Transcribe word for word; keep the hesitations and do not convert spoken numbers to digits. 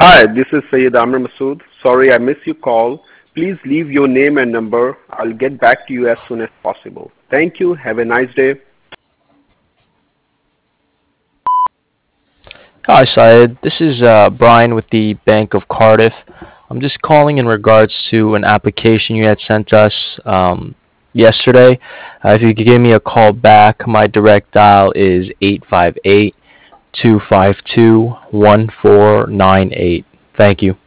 Hi, this is Syed Amr Masood. Sorry I missed your call. Please leave your name and number. I'll get back to you as soon as possible. Thank you. Have a nice day. Hi, Syed. This is uh, Brian with the Bank of Cardiff. I'm just calling in regards to an application you had sent us um, yesterday. Uh, if you could give me a call back, my direct dial is eight five eight, two five two, one four nine eight. Thank you.